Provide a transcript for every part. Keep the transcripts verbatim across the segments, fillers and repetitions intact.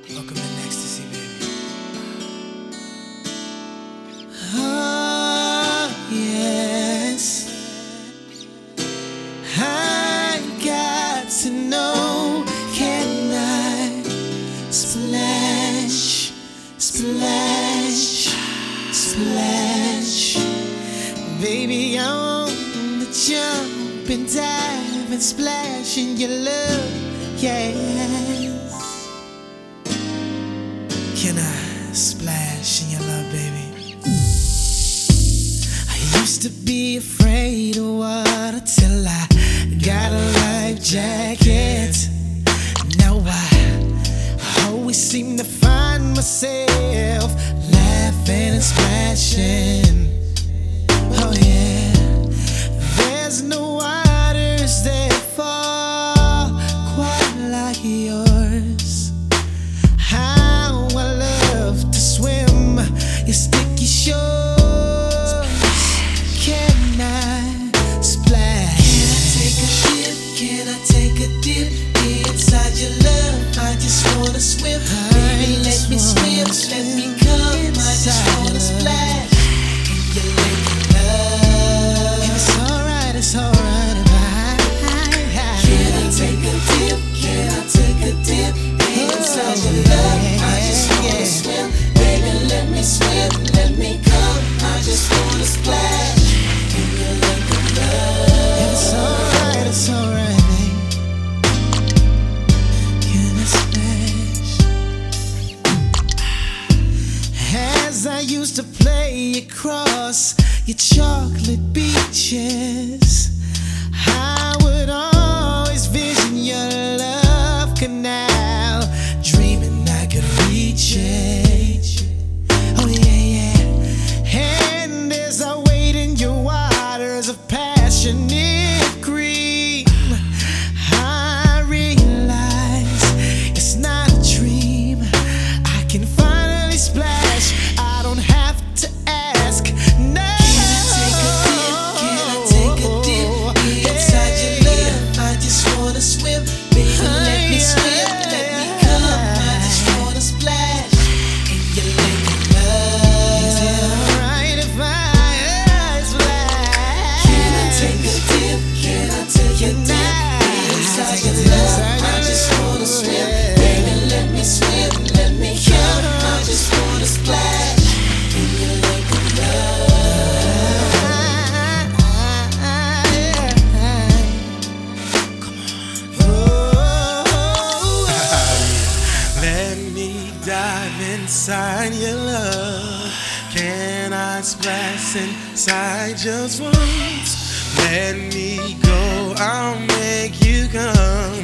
Welcome to Ecstasy, baby. Oh, yes. I got to know, can I splash, splash, splash? Baby, I want to jump and dive and splash in your love, yes. Can I splash in your love, baby? I used to be afraid of water till I got a life jacket. Now I always seem to find myself laughing and splashing. Oh yeah, there's no waters that fall quite like yours. How I love to swim your sticky shores. Can I splash? Can I take a dip? Can I take a dip inside your love? I just wanna swim. Baby, let me swim, let me come. I just wanna splash in your lake love. If it's alright, it's alright if I. Can I take a dip? Can I take a dip inside your love? I just wanna swim. Baby, let me swim, let me come. I just wanna splash in your lake of love. If it's alright, it's alright, babe. Can I splash? As I used to play across your chocolate beaches, I would always vision your love canal, dreaming I could reach it. Oh yeah, yeah. And as I wade in your waters of passionate cream, I realize it's not a dream. I can finally splash. I don't have to ask. No. Can I take a dip? Can I take a dip inside your love? I just wanna swim. Baby, let me swim. Let me come. I just wanna splash in your lake of love. Is it alright if I splash? Can I take a dip? Can I take a dip inside your love? I just wanna swim. Baby, let me swim. Let me come. I just wanna splash in your lake of love. Let me dive inside your love. Can I splash inside just once? Let me go, I'll make you come.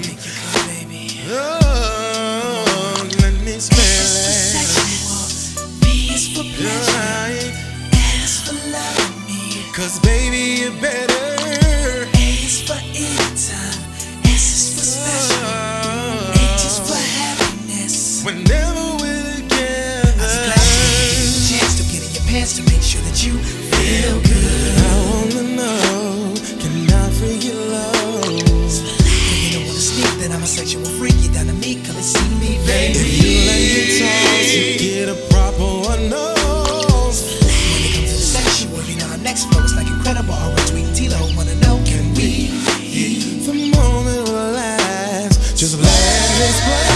Oh, let me splash. B is for You're pleasure, right, L is for loving me, 'cause baby you're better. A is for anytime, S is for special, H is for happiness. Whenever we're together, I'm glad you gave me a chance to get in your pants to make sure that you feel good. I wanna know, can I free your love? If you don't wanna sneak, then I'm a sexual freak. You down to me, come and see me, baby. If you like your toes, you get a proper one nose. When it comes to the sexual, you know our next flow is like incredible. Alright, sweet and T-Lo, wanna know, can we? The moment will last, just let it splash.